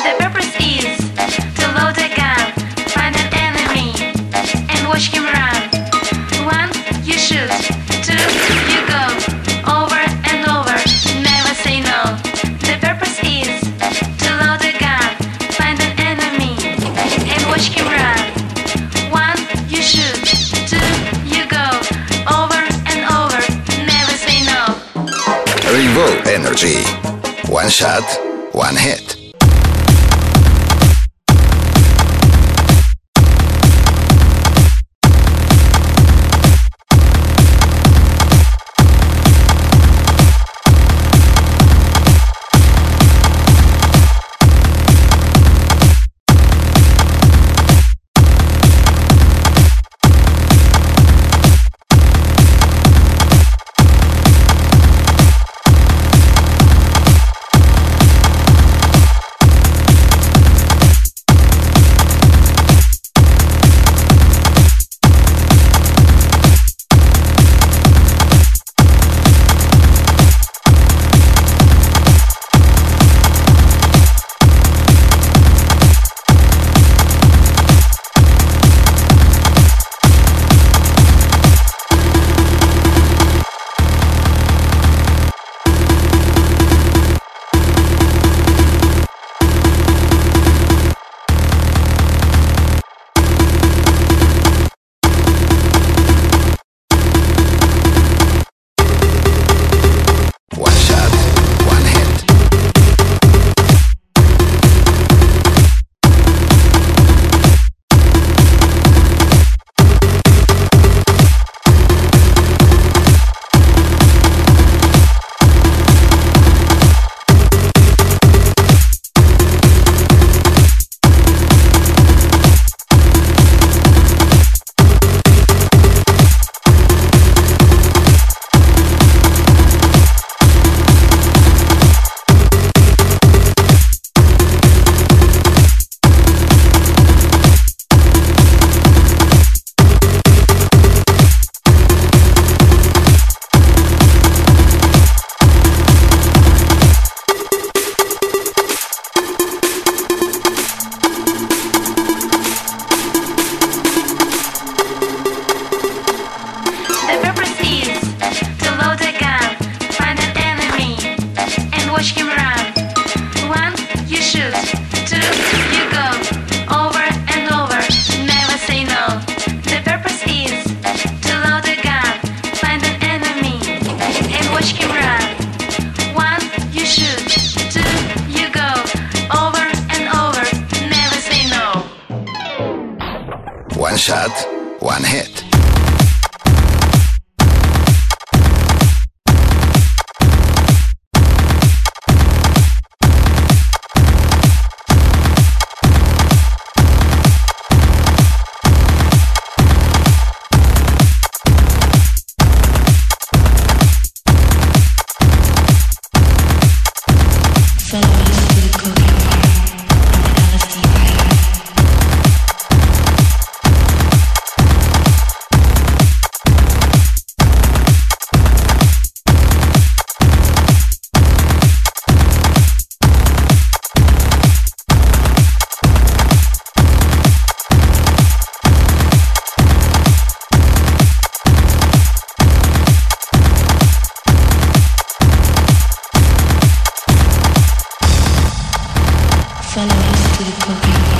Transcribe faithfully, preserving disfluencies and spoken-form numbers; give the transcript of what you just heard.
The purpose is to load a gun, find an enemy, and watch him run. One, you shoot. Two, you go over and over, never say no. The purpose is to load a gun, find an enemy, and watch him run. One, you shoot. Two, you go over and over, never say no. Revolve Energy. One shot, one hit. One shot, one hit. Follow us to the cocaine.